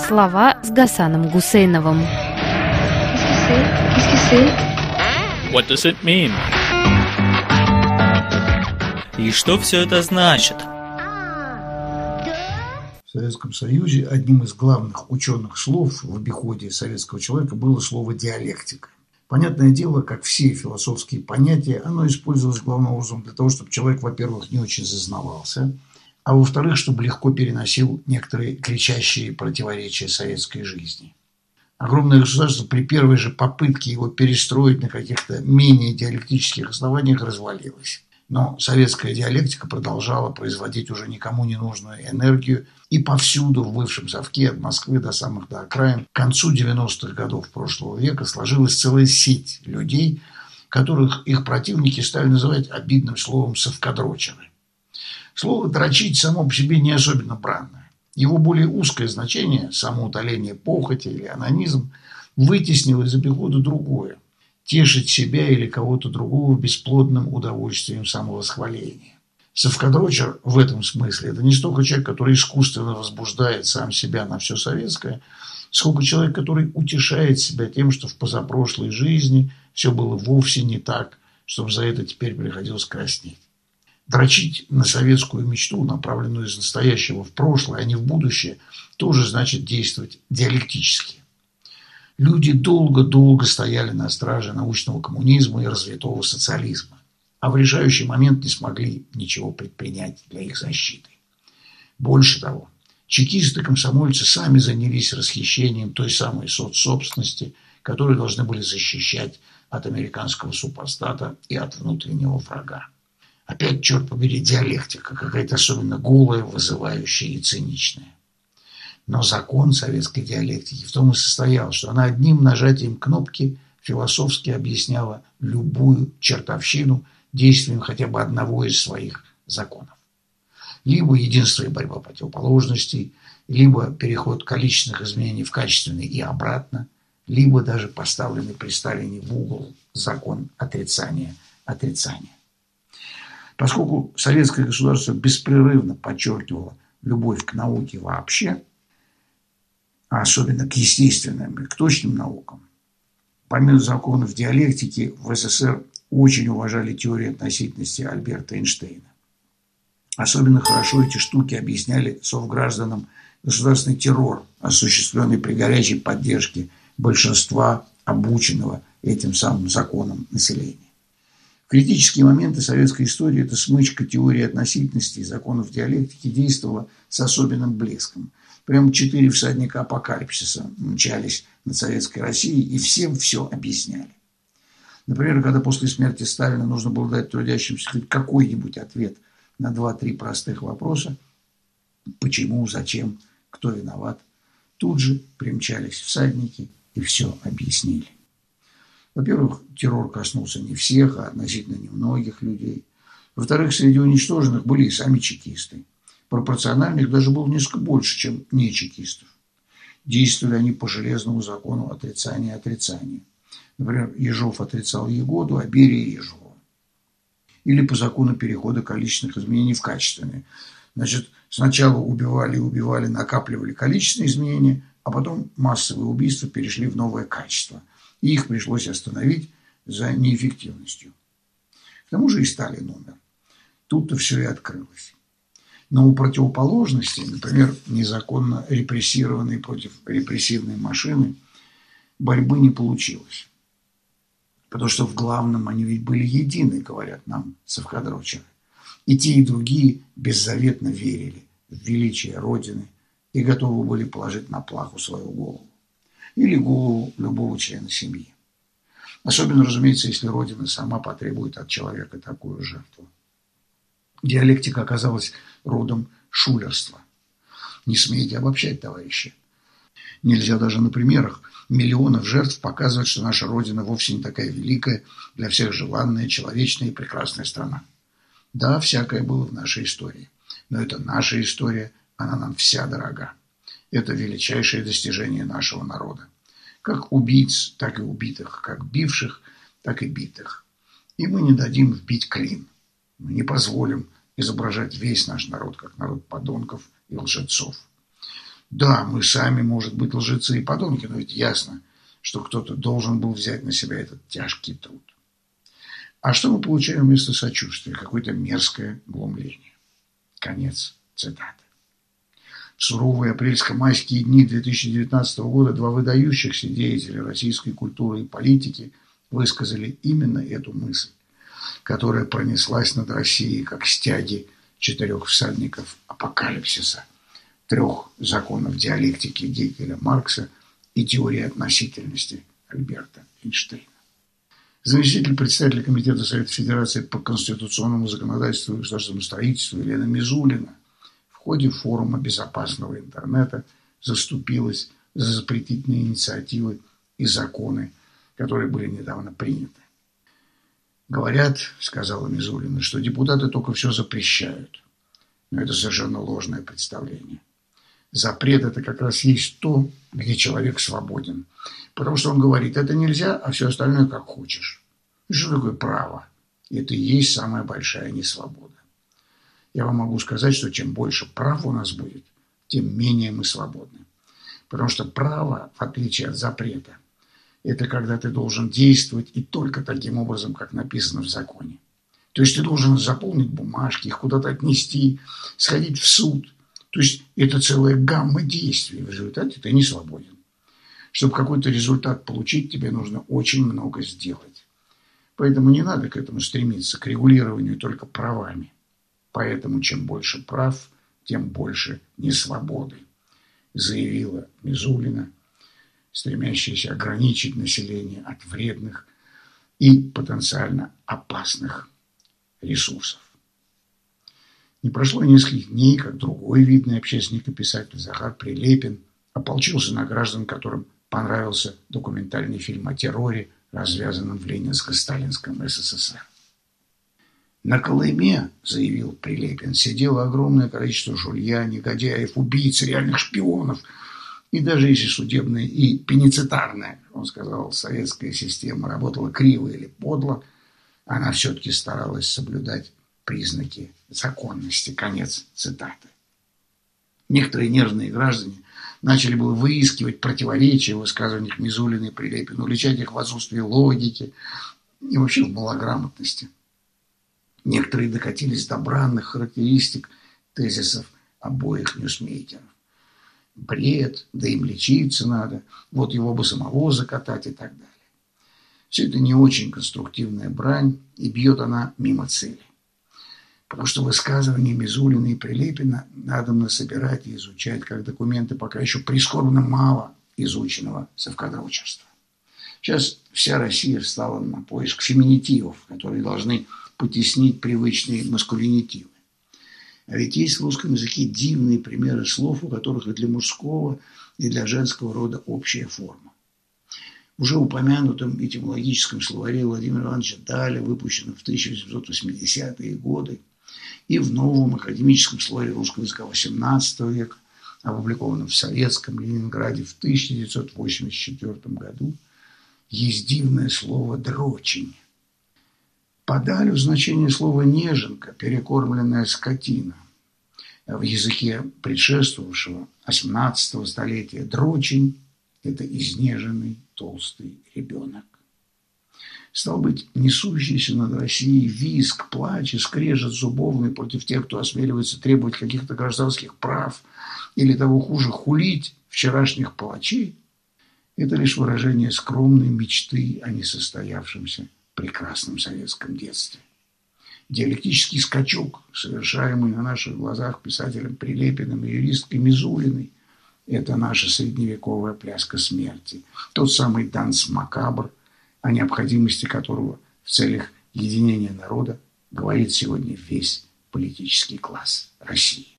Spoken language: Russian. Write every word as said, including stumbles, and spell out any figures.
Слова с Гасаном Гусейновым. What does it mean? И что все это значит? В Советском Союзе одним из главных ученых слов в обиходе советского человека было слово «диалектика». Понятное дело, как все философские понятия, оно использовалось главным образом для того, чтобы человек, во-первых, не очень зазнавался, а во-вторых, чтобы легко переносил некоторые кричащие противоречия советской жизни. Огромное государство при первой же попытке его перестроить на каких-то менее диалектических основаниях развалилось. Но советская диалектика продолжала производить уже никому не нужную энергию, и повсюду в бывшем совке от Москвы до самых до окраин к концу девяностых годов прошлого века сложилась целая сеть людей, которых их противники стали называть обидным словом «совкадрочеры». Слово «дрочить» само по себе не особенно бранное. Его более узкое значение, самоутоление похоти или анонизм, вытеснило из обихода другое – тешить себя или кого-то другого бесплодным удовольствием самовосхваления. Совкадрочер в этом смысле – это не столько человек, который искусственно возбуждает сам себя на все советское, сколько человек, который утешает себя тем, что в позапрошлой жизни все было вовсе не так, чтобы за это теперь приходилось краснеть. Дрочить на советскую мечту, направленную из настоящего в прошлое, а не в будущее, тоже значит действовать диалектически. Люди долго-долго стояли на страже научного коммунизма и развитого социализма, а в решающий момент не смогли ничего предпринять для их защиты. Больше того, чекисты-комсомольцы сами занялись расхищением той самой соцсобственности, которую должны были защищать от американского супостата и от внутреннего врага. Опять, черт побери, диалектика, какая-то особенно голая, вызывающая и циничная. Но закон советской диалектики в том и состоял, что она одним нажатием кнопки философски объясняла любую чертовщину действием хотя бы одного из своих законов. Либо единство и борьба противоположностей, либо переход количественных изменений в качественные и обратно, либо даже поставленный при Сталине в угол закон отрицания отрицания. Поскольку советское государство беспрерывно подчеркивало любовь к науке вообще, а особенно к естественным и к точным наукам, помимо законов диалектики в СССР очень уважали теорию относительности Альберта Эйнштейна. Особенно хорошо эти штуки объясняли совгражданам государственный террор, осуществленный при горячей поддержке большинства обученного этим самым законом населения. В критические моменты советской истории эта смычка теории относительности и законов диалектики действовала с особенным блеском. Прямо четыре всадника апокалипсиса мчались над советской Россией и всем все объясняли. Например, когда после смерти Сталина нужно было дать трудящимся хоть какой-нибудь ответ на два-три простых вопроса – почему, зачем, кто виноват, тут же примчались всадники и все объяснили. Во-первых, террор коснулся не всех, а относительно немногих людей. Во-вторых, среди уничтоженных были и сами чекисты. Пропорционально их даже было несколько больше, чем не чекистов. Действовали они по железному закону отрицания отрицания. Например, Ежов отрицал Егоду, а Берия – Ежова. Или по закону перехода количественных изменений в качественные. Значит, сначала убивали и убивали, накапливали количественные изменения, а потом массовые убийства перешли в новое качество. И их пришлось остановить за неэффективностью. К тому же и Сталин умер. Тут-то все и открылось. Но у противоположности, например, незаконно репрессированной против репрессивной машины, борьбы не получилось. Потому что в главном они ведь были едины, говорят нам совкадрочеры. И те, и другие беззаветно верили в величие Родины и готовы были положить на плаху свою голову. Или голову любого члена семьи. Особенно, разумеется, если Родина сама потребует от человека такую жертву. Диалектика оказалась родом шулерства. Не смейте обобщать, товарищи. Нельзя даже на примерах миллионов жертв показывать, что наша Родина вовсе не такая великая, для всех желанная, человечная и прекрасная страна. Да, всякое было в нашей истории. Но это наша история, она нам вся дорога. Это величайшее достижение нашего народа. Как убийц, так и убитых, как бивших, так и битых. И мы не дадим вбить клин. Мы не позволим изображать весь наш народ, как народ подонков и лжецов. Да, мы сами, может быть, лжецы и подонки, но ведь ясно, что кто-то должен был взять на себя этот тяжкий труд. А что мы получаем вместо сочувствия? Какое-то мерзкое глумление. Конец цитаты. В суровые апрельско-майские дни две тысячи девятнадцатого года два выдающихся деятеля российской культуры и политики высказали именно эту мысль, которая пронеслась над Россией, как стяги четырех всадников апокалипсиса, трех законов диалектики Гегеля Маркса и теории относительности Альберта Эйнштейна. Заместитель председателя Комитета Совета Федерации по конституционному законодательству и государственному строительству Елена Мизулина в ходе форума безопасного интернета заступилась за запретительные инициативы и законы, которые были недавно приняты. «Говорят, — сказала Мизулина, — что депутаты только все запрещают. Но это совершенно ложное представление. Запрет – это как раз есть то, где человек свободен. Потому что он говорит, это нельзя, а все остальное как хочешь. И что такое право? Это и есть самая большая несвобода. Я вам могу сказать, что чем больше прав у нас будет, тем менее мы свободны. Потому что право, в отличие от запрета, это когда ты должен действовать и только таким образом, как написано в законе. То есть ты должен заполнить бумажки, их куда-то отнести, сходить в суд. То есть это целая гамма действий. В результате ты не свободен. Чтобы какой-то результат получить, тебе нужно очень много сделать. Поэтому не надо к этому стремиться, к регулированию только правами. Поэтому чем больше прав, тем больше несвободы, заявила Мизулина, стремящаяся ограничить население от вредных и потенциально опасных ресурсов. Не прошло нескольких дней, как другой видный общественник и писатель Захар Прилепин ополчился на граждан, которым понравился документальный фильм о терроре, развязанном в ленинско-сталинском СССР. На Колыме, заявил Прилепин, сидело огромное количество жулья, негодяев, убийц, реальных шпионов. И даже если судебная и пеницитарная, он сказал, советская система работала криво или подло, она все-таки старалась соблюдать признаки законности. Конец цитаты. Некоторые нервные граждане начали было выискивать противоречия в высказываниях Мизулиной и Прилепина, уличать их в отсутствии логики и вообще в малограмотности. Некоторые докатились до бранных характеристик тезисов обоих ньюсмейкеров. Бред, да им лечиться надо, вот его бы самого закатать и так далее. Все это не очень конструктивная брань, и бьет она мимо цели. Потому что высказывания Мизулина и Прилепина надо собирать и изучать, как документы пока еще прискорбно мало изученного совкадрочерства. Сейчас вся Россия встала на поиск феминитивов, которые должны потеснить привычные маскулинитивы. А ведь есть в русском языке дивные примеры слов, у которых и для мужского, и для женского рода общая форма. В уже упомянутом этимологическом словаре Владимира Ивановича Даля, выпущенном в тысяча восемьсот восьмидесятые годы, и в новом академическом словаре русского языка восемнадцатого века, опубликованном в Советском Ленинграде в тысяча девятьсот восемьдесят четвёртом году, есть дивное слово «дрочень». По Далю значение слова «неженка» – перекормленная скотина. В языке предшествовавшего восемнадцатого столетия дрочень – это изнеженный толстый ребенок. Стал быть, несущийся над Россией визг, плач и скрежет зубовный против тех, кто осмеливается требовать каких-то гражданских прав или того хуже хулить вчерашних палачей – это лишь выражение скромной мечты о несостоявшемся прекрасном советском детстве. Диалектический скачок, совершаемый на наших глазах писателем Прилепиным и юристкой Мизулиной, это наша средневековая пляска смерти. Тот самый данс макабр, о необходимости которого в целях единения народа говорит сегодня весь политический класс России.